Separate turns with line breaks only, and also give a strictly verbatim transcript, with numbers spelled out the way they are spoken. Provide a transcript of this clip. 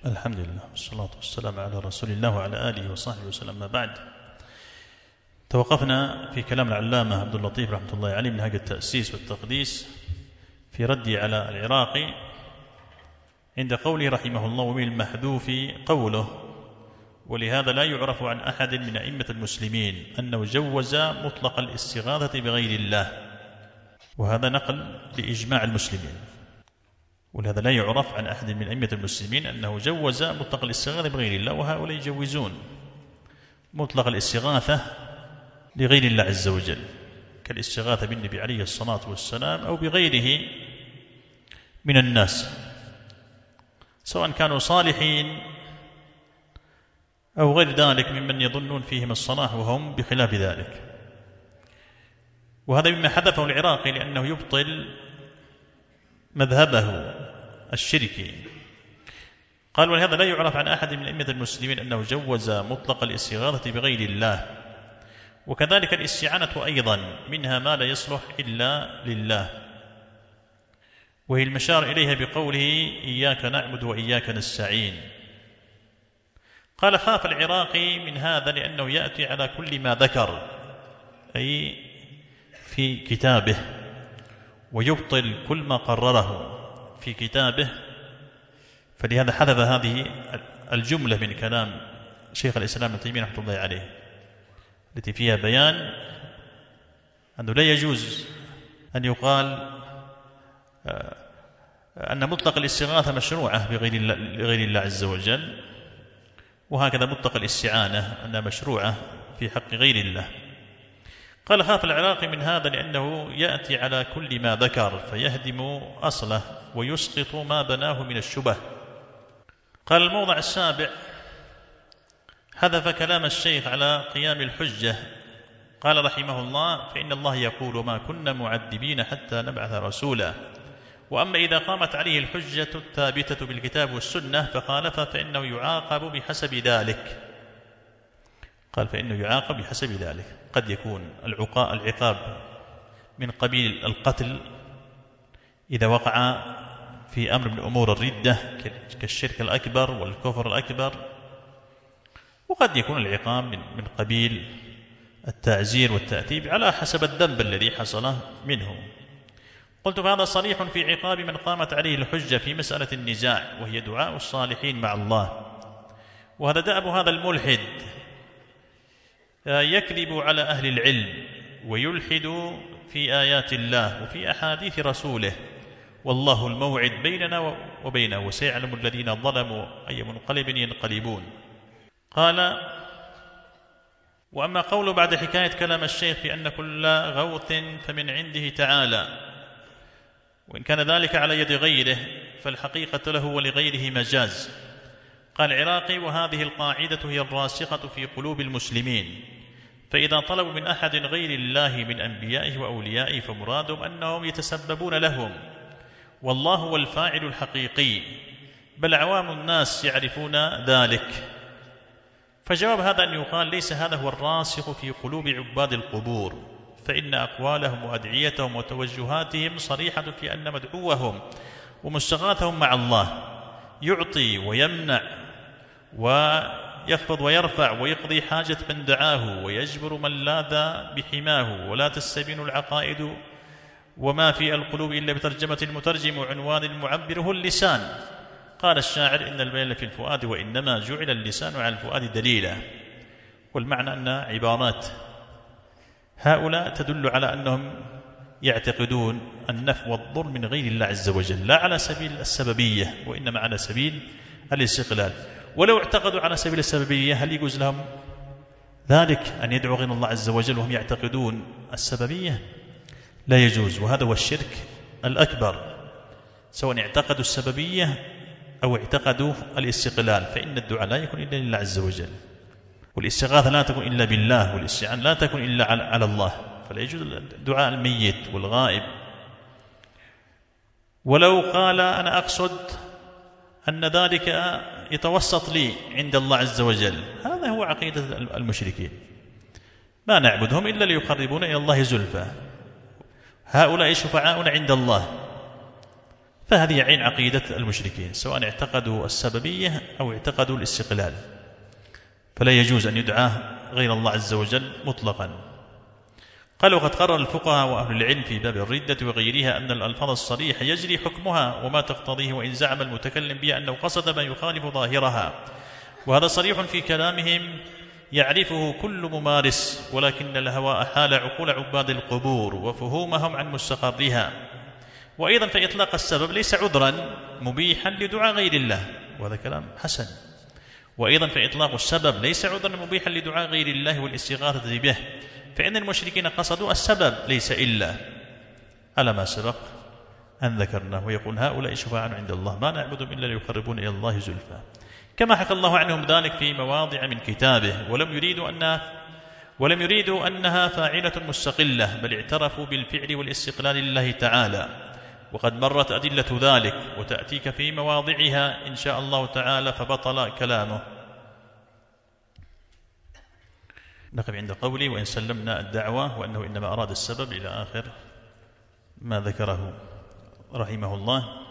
الحمد لله والصلاة والسلام على رسول الله وعلى آله وصحبه وسلم. ما بعد، توقفنا في كلام العلامة عبد اللطيف رحمة الله عليه منهاج التأسيس والتقديس في رده على العراقي عند قوله رحمه الله: ومن المحذوف قوله: ولهذا لا يعرف عن أحد من أئمة المسلمين أنه جوز مطلق الاستغاثة بغير الله. وهذا نقل لإجماع المسلمين. ولهذا لا يعرف عن أحد من أئمة المسلمين أنه جوز مطلق الاستغاثة بغير الله، وهؤلاء يجوزون مطلق الاستغاثة لغير الله عز وجل، كالاستغاثة بالنبي عليه الصلاة والسلام أو بغيره من الناس، سواء كانوا صالحين أو غير ذلك ممن يظنون فيهم الصلاح وهم بخلاف ذلك. وهذا مما حذفه العراقي لأنه يبطل مذهبه الشركي. قال: ولهذا لا يعرف عن أحد من أئمة المسلمين أنه جوز مطلق الاستغاثة بغير الله. وكذلك الاستعانة أيضا منها ما لا يصلح إلا لله، وهي المشار إليها بقوله: إياك نعبد وإياك نستعين. قال: خاف العراقي من هذا لأنه يأتي على كل ما ذكر أي في كتابه، ويبطل كل ما قرره في كتابه، فلهذا حذف هذه الجملة من كلام شيخ الإسلام ابن تيمية رحمة الله عليه التي فيها بيان أنه لا يجوز أن يقال أن مطلق الاستغاثة مشروعة بغير الله, لغير الله عز وجل، وهكذا مطلق الاستعانة أنها مشروعة في حق غير الله. قال: خاف العراقي من هذا لأنه يأتي على كل ما ذكر فيهدم أصله ويسقط ما بناه من الشبه. قال: الموضع السابع حذف كلام الشيخ على قيام الحجة. قال رحمه الله: فإن الله يقول: ما كنا معذبين حتى نبعث رسولا. وأما إذا قامت عليه الحجة الثابتة بالكتاب والسنة فخالف فإنه يعاقب بحسب ذلك. قال: فإنه يعاقب بحسب ذلك. قد يكون العقاب من قبيل القتل إذا وقع في أمر من أمور الردة كالشرك الأكبر والكفر الأكبر، وقد يكون العقاب من قبيل التعزير والتأديب على حسب الذنب الذي حصل منه. قلت: فهذا صريح في عقاب من قامت عليه الحجة في مسألة النزاع، وهي دعاء الصالحين مع الله. وهذا دأب هذا الملحد، يكذب على أهل العلم ويلحد في آيات الله وفي أحاديث رسوله، والله الموعد بيننا وبينه وسيعلم الذين ظلموا أي منقلب ينقلبون. قال: وأما قوله بعد حكاية كلام الشيخ في أن كل غوث فمن عنده تعالى، وإن كان ذلك على يد غيره فالحقيقة له ولغيره مجاز. قال العراقي: وهذه القاعدة هي الراسخة في قلوب المسلمين، فإذا طلبوا من أحد غير الله من أنبيائه وأوليائه فمرادهم أنهم يتسببون لهم، والله هو الفاعل الحقيقي، بل عوام الناس يعرفون ذلك. فجواب هذا أن يقال: ليس هذا هو الراسخ في قلوب عباد القبور، فإن أقوالهم وأدعيتهم وتوجهاتهم صريحة في أن مدعوهم ومستغاثهم مع الله يعطي ويمنع ويخفض ويرفع ويقضي حاجة من دعاه ويجبر من لاذ بحماه، ولا تستبين العقائد وما في القلوب إلا بترجمة المترجم وعنوان المعبر هو اللسان. قال الشاعر: إن البيان في الفؤاد وإنما جعل اللسان على الفؤاد دليلا. والمعنى أن عبارات هؤلاء تدل على أنهم يعتقدون النفع والضر من غير الله عز وجل، لا على سبيل السببية وإنما على سبيل الاستقلال. ولو اعتقدوا على سبيل السببية هل يجوز لهم ذلك أن يدعوا غير الله عز وجل وهم يعتقدون السببية؟ لا يجوز. وهذا هو الشرك الأكبر، سواء اعتقدوا السببية أو اعتقدوا الاستقلال، فإن الدعاء لا يكون إلا لله عز وجل، والاستغاثة لا تكون إلا بالله، والاستعانة لا تكون إلا على الله، فلا يجوز دعاء الميت والغائب. ولو قال: أنا أقصد أن ذلك يتوسط لي عند الله عز وجل، هذا هو عقيدة المشركين، ما نعبدهم إلا ليقربون إلى الله زلفى، هؤلاء شفعاؤنا عند الله، فهذه عين عقيدة المشركين، سواء اعتقدوا السببية أو اعتقدوا الاستقلال، فلا يجوز أن يدعى غير الله عز وجل مطلقا. قال: وقد قرر الفقهاء وأهل العلم في باب الردة وغيرها أن الألفاظ الصريحة يجري حكمها وما تقتضيه، وإن زعم المتكلم بها أنه قصد ما يخالف ظاهرها، وهذا صريح في كلامهم يعرفه كل ممارس، ولكن الهوى أحال عقول عباد القبور وفهومهم عن مستقرها. وأيضا فإطلاق السبب ليس عذرا مبيحا لدعاء غير الله، وهذا كلام حسن. وأيضا فإطلاق السبب ليس عذرا مبيحا لدعاء غير الله والاستغاثة به، فإن المشركين قصدوا السبب ليس إلا على ما سبق أن ذكرناه، ويقول: هؤلاء شفاعا عند الله ما نعبدهم إلا ليقربون إلى الله زلفى، كما حكى الله عنهم ذلك في مواضع من كتابه، ولم يريدوا أنها ولم يريدوا أنها فاعلة مستقلة، بل اعترفوا بالفعل والاستقلال لله تعالى، وقد مرت أدلة ذلك وتأتيك في مواضعها إن شاء الله تعالى، فبطل كلامه. نقف عند قولي: وإن سلمنا الدعوة وأنه إنما أراد السبب إلى آخر ما ذكره رحمه الله.